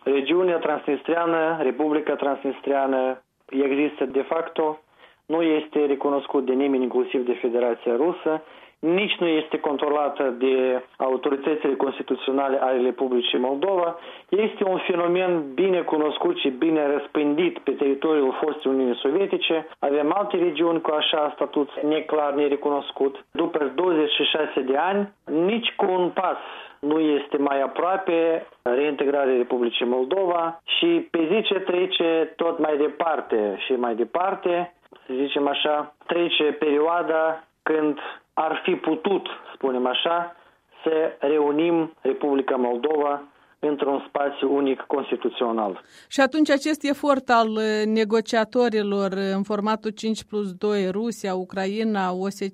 regiunea transnistreană, Republica Transnistreană, există de facto, nu este recunoscut de nimeni, inclusiv de Federația Rusă, nici nu este controlată de autoritățile constituționale ale Republicii Moldova. Este un fenomen bine cunoscut și bine răspândit pe teritoriul fostei Uniunii Sovietice. Avem alte regiuni cu așa statut neclar, nerecunoscut. După 26 de ani, nici cu un pas nu este mai aproape reintegrarea Republicii Moldova și pe zi ce trece tot mai departe și mai departe, să zicem așa, trece perioada când ar fi putut, spunem așa, să reunim Republica Moldova într-un spațiu unic constituțional. Și atunci acest efort al negociatorilor în formatul 5+2, Rusia, Ucraina,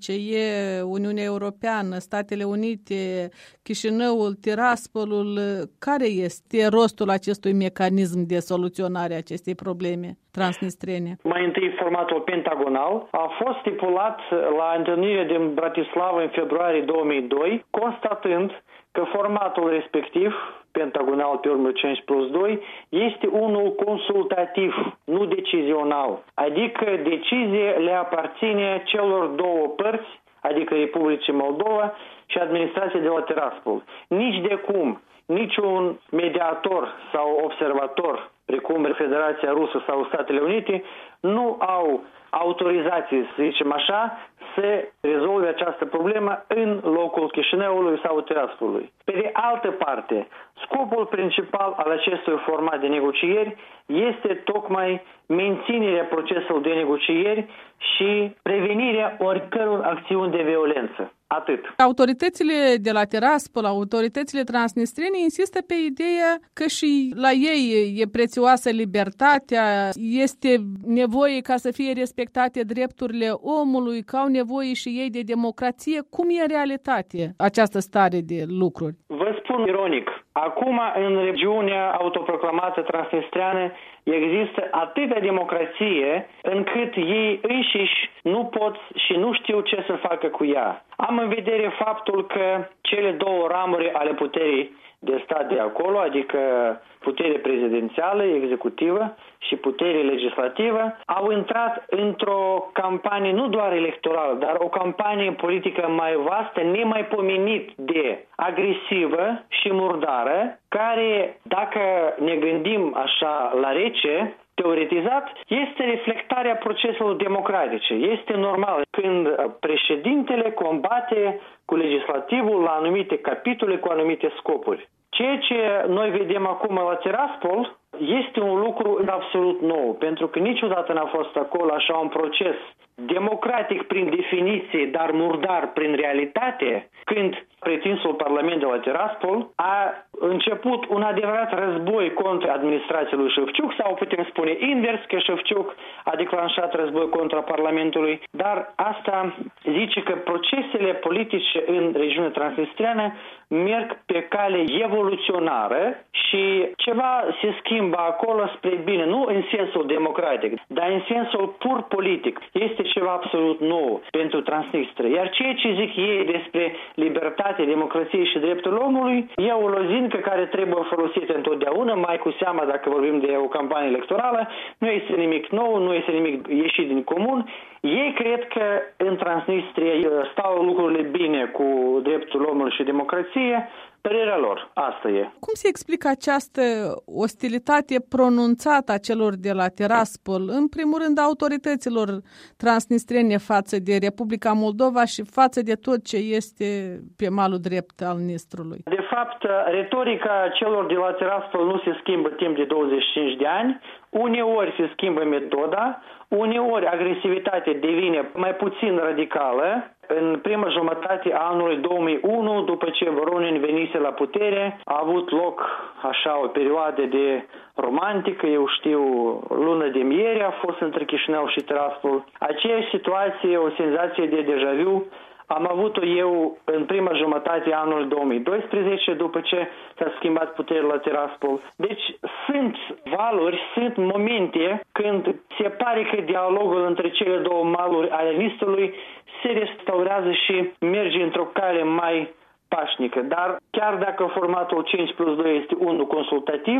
OSCE, Uniunea Europeană, Statele Unite, Chișinăul, Tiraspolul, care este rostul acestui mecanism de soluționare a acestei probleme transnistrene? Mai întâi, formatul pentagonal a fost stipulat la întâlnirea din Bratislava în februarie 2002, constatând că formatul respectiv, pentagonal pe urmă 5+2, este unul consultativ, nu decizional. Adică decizie le aparține celor două părți, adică Republicii Moldova și administrația de la Tiraspol. Nici de cum, niciun mediator sau observator, precum Federația Rusă sau Statele Unite, nu au autorizații, să zicem așa, să rezolve această problemă în locul Chișinăului sau Tiraspolului. Pe de altă parte, scopul principal al acestui format de negocieri este tocmai menținerea procesului de negocieri și prevenirea oricăror acțiuni de violență. Atât. Autoritățile de la Tiraspol, autoritățile transnistrene insistă pe ideea că și la ei e prețioasă libertatea, este nevoie ca să fie respectate drepturile omului, că au nevoie și ei de democrație. Cum e în realitate această stare de lucruri? Vă spun ironic, acum în regiunea autoproclamată transnistreană există atâta democrație încât ei înșiși nu pot și nu știu ce să facă cu ea. Am în vedere faptul că cele două ramuri ale puterii de stat de acolo, adică putere prezidențială, executivă și putere legislativă, au intrat într-o campanie nu doar electorală, dar o campanie politică mai vastă, nemaipomenit de agresivă și murdară, care, dacă ne gândim așa la rece, teoretizat, este reflectarea proceselor democratice. Este normal când președintele combate cu legislativul la anumite capitole cu anumite scopuri. Ceea ce noi vedem acum la Tiraspol este un lucru absolut nou, pentru că niciodată n-a fost acolo așa un proces democratic prin definiție, dar murdar prin realitate, când pretinsul Parlament de la Tiraspol a început un adevărat război contra administrației lui Șefciuc, sau putem spune invers, că Șefciuc a declanșat război contra Parlamentului, dar asta zice că procesele politice în regiunea transnistreană merg pe cale evoluționară și ceva se schimbă acolo spre bine, nu în sensul democratic, dar în sensul pur politic. Este ceva absolut nou pentru Transnistria. Iar ceea ce zic ei despre libertate, democrație și dreptul omului, e o lozincă care trebuie folosită întotdeauna, mai cu seama dacă vorbim de o campanie electorală, nu este nimic nou, nu este nimic ieșit din comun. Ei cred că în Transnistria stau lucrurile bine cu dreptul omului și democrație. Părerea lor, asta e. Cum se explică această ostilitate pronunțată a celor de la Tiraspol, în primul rând autorităților transnistrene față de Republica Moldova și față de tot ce este pe malul drept al Nistrului? De fapt, retorica celor de la Tiraspol nu se schimbă timp de 25 de ani. Uneori se schimbă metoda, uneori agresivitatea devine mai puțin radicală. În prima jumătate a anului 2001, după ce Voronin venise la putere, a avut loc așa o perioadă de romantică, eu știu, lună de miere a fost între Chișinău și Tiraspol. Aceeași situație, o senzație de deja vu, am avut-o eu în prima jumătate a anului 2012, după ce s-a schimbat puterea la Tiraspol. Deci sunt valuri, sunt momente când se pare că dialogul între cele două maluri ale Nistrului se restaurează și merge într-o cale mai pașnică. Dar chiar dacă formatul 5+2 este unul consultativ,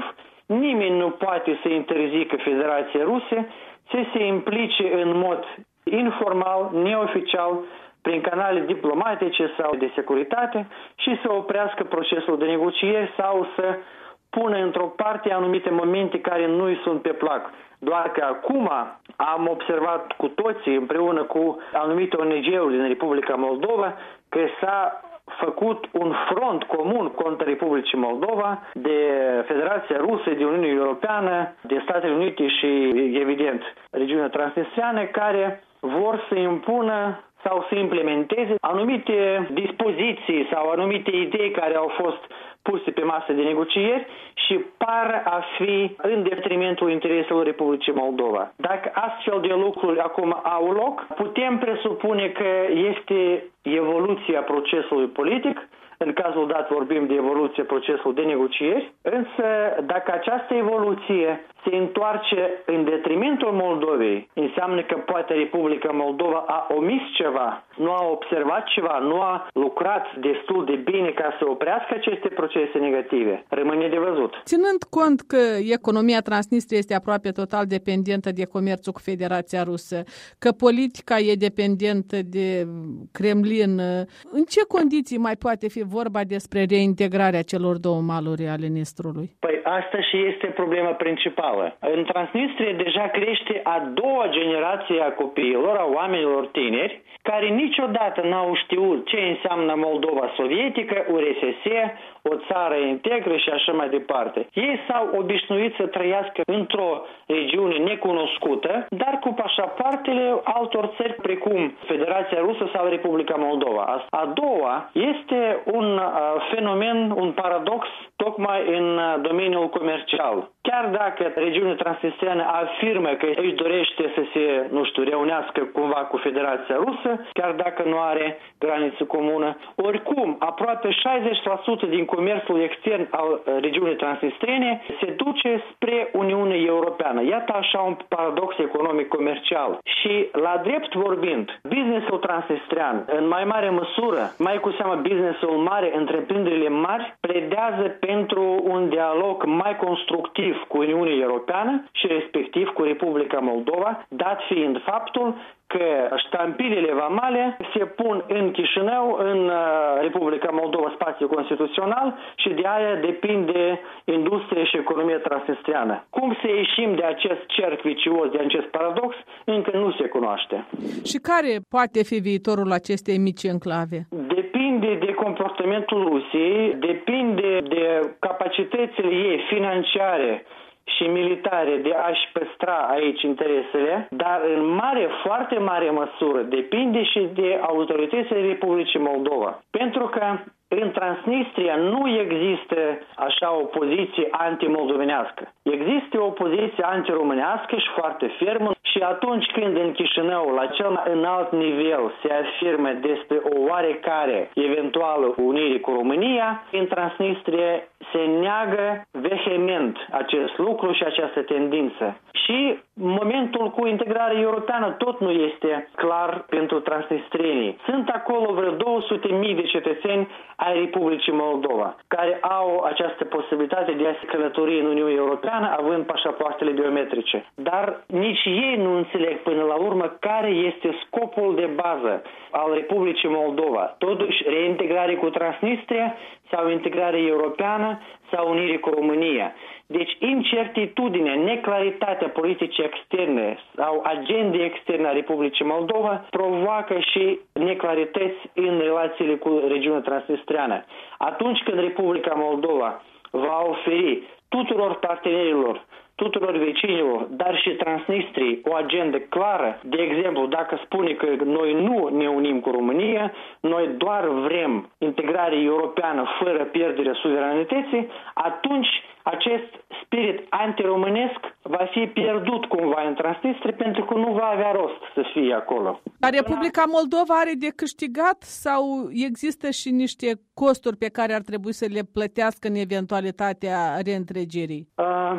nimeni nu poate să interzică Federația Rusă să se implice în mod informal, neoficial, prin canale diplomatice sau de securitate și să oprească procesul de negocieri sau să pună într-o parte anumite momente care nu-i sunt pe plac. Doar că acum am observat cu toții, împreună cu anumite ONG-uri din Republica Moldova, că s-a făcut un front comun contra Republicii Moldova de Federația Rusă, de Uniunea Europeană, de Statele Unite și, evident, regiunea transnistreană, care vor să impună sau să implementeze anumite dispoziții sau anumite idei care au fost puse pe masă de negocieri și par a fi în detrimentul intereselor Republicii Moldova. Dacă astfel de lucruri acum au loc, putem presupune că este evoluția procesului politic. În cazul dat vorbim de evoluție procesului de negocieri, însă dacă această evoluție se întoarce în detrimentul Moldovei, înseamnă că poate Republica Moldova a omis ceva, nu a observat ceva, nu a lucrat destul de bine ca să oprească aceste procese negative. Rămâne de văzut. Ținând cont că economia Transnistriei este aproape total dependentă de comerțul cu Federația Rusă, că politica e dependentă de Kremlin, în ce condiții mai poate fi vorba despre reintegrarea celor două maluri ale Nistrului? Păi asta și este problema principală. În Transnistria deja crește a doua generație a copiilor, a oamenilor tineri, care niciodată n-au știut ce înseamnă Moldova sovietică, URSS, o țară integră și așa mai departe. Ei s-au obișnuit să trăiască într-o regiune necunoscută, dar cu pașapoartele altor țări precum Federația Rusă sau Republica Moldova. A doua este un fenomen, un paradox, tocmai în domeniul comercial. Chiar dacă regiunea transnistreană afirmă că își dorește să se, reunească cumva cu Federația Rusă, chiar dacă nu are graniță comună, oricum, aproape 60% din comerțul extern al regiunii transnistrene se duce spre Uniunea Europeană. Iată așa un paradox economic comercial. Și la drept vorbind, businessul transnistrean, în mai mare măsură, mai cu seamă businessul mare, întreprinderile mari, pledează pentru un dialog mai constructiv cu Uniunea Europeană și respectiv cu Republica Moldova, dat fiind faptul că ștampilele vamale se pun în Chișinău, în Republica Moldova, spațiu constituțional, și de aia depinde industria și economia transnistriană. Cum să ieșim de acest cerc vicios, de acest paradox, încă nu se cunoaște. Și care poate fi viitorul acestei mici enclave? Depinde de comportamentul Rusiei, depinde de capacitățile ei financiare și militare de a-și păstra aici interesele, dar în mare, foarte mare măsură depinde și de autoritățile Republicii Moldova. Pentru că în Transnistria nu există așa o poziție anti-moldovenească. Există o poziție anti-românească și foarte fermă și atunci când în Chișinău, la cel mai înalt nivel, se afirmă despre o oarecare eventuală unire cu România, în Transnistria se neagă vehement acest lucru și această tendință. Și momentul cu integrarea europeană tot nu este clar pentru transnistrenii. Sunt acolo vreo 200.000 de cetățeni ai Republicii Moldova, care au această posibilitate de a se călători în Uniunea Europeană având pașapoartele biometrice. Dar nici ei nu înțeleg până la urmă care este scopul de bază al Republicii Moldova. Totuși, reintegrare cu Transnistria sau integrare europeană sau unire cu România. Deci incertitudinea, neclaritatea politicii externe sau agendei externe a Republicii Moldova provoacă și neclarități în relațiile cu regiunea transnistreană. Atunci când Republica Moldova va oferi tuturor partenerilor, tuturor vecinilor, dar și Transnistriei o agendă clară, de exemplu, dacă spune că noi nu ne unim cu România, noi doar vrem integrare europeană fără pierderea suveranității, atunci acest spirit antiromânesc va fi pierdut cumva în Transnistria pentru că nu va avea rost să fie acolo. Dar Republica Moldova are de câștigat sau există și niște costuri pe care ar trebui să le plătească în eventualitatea reîntregirii?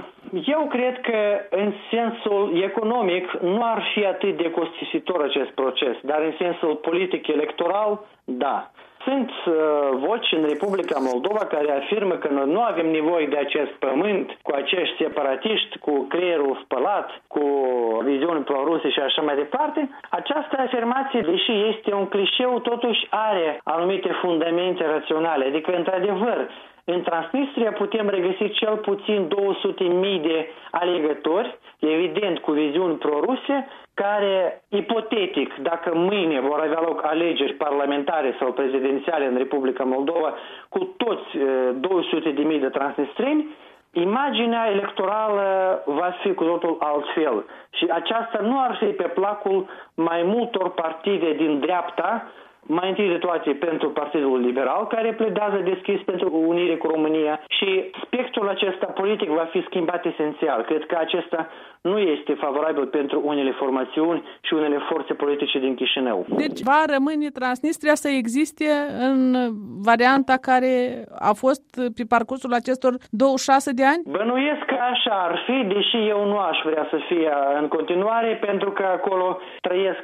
Eu cred că în sensul economic nu ar fi atât de costisitor acest proces, dar în sensul politic electoral, da. Sunt voci în Republica Moldova care afirmă că noi nu avem nevoie de acest pământ cu acești separatiști, cu creierul spălat, cu viziuni pro-ruse și așa mai departe. Această afirmație, deși este un clișeu, totuși are anumite fundamente raționale. Adică, într-adevăr, în Transnistria putem regăsi cel puțin 200.000 de alegători, evident cu viziuni pro-ruse, care, ipotetic, dacă mâine vor avea loc alegeri parlamentare sau prezidențiale în Republica Moldova cu toți 200.000 de transnistreni, imaginea electorală va fi cu totul altfel. Și aceasta nu ar fi pe placul mai multor partide din dreapta, mai întâi de toate pentru Partidul Liberal, care pledează deschis pentru unire cu România, și spectrul acesta politic va fi schimbat esențial. Cred că acesta nu este favorabil pentru unele formațiuni și unele forțe politice din Chișinău. Deci va rămâne Transnistria să existe în varianta care a fost pe parcursul acestor 26 de ani? Bănuiesc că așa ar fi, deși eu nu aș vrea să fie în continuare, pentru că acolo trăiesc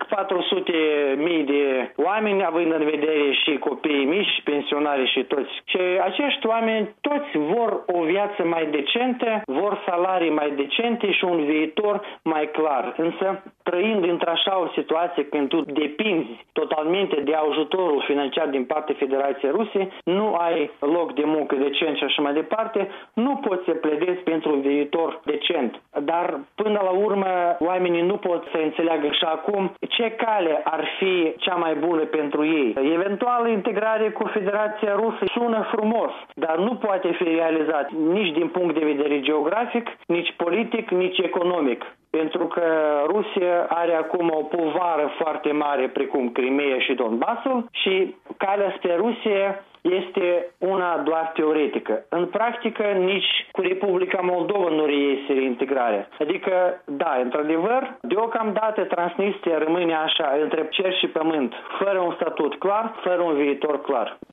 400.000 de oameni, având în vedere și copiii mici, pensionari și toți. Și acești oameni toți vor o viață mai decentă, vor salarii mai decente și un viitor mai clar. Însă, trăind într-așa o situație când tu depinzi totalmente de ajutorul financiar din partea Federației Ruse, nu ai loc de muncă decent și așa mai departe, nu poți să pledezi pentru un viitor decent. Dar, până la urmă, oamenii nu pot să înțeleagă și acum ce cale ar fi cea mai bună pentru ei. Eventual, integrare cu Federația Rusă sună frumos, dar nu poate fi realizat nici din punct de vedere geografic, nici politic, nici economic. Pentru că Rusia are acum o povară foarte mare, precum Crimea și Donbassul, și calea spre Rusia este una doar teoretică. În practică, nici cu Republica Moldova nu reiese reintegrarea. Adică, da, într-adevăr, deocamdată Transnistria rămâne așa, între cer și pământ, fără un statut clar, fără un viitor clar.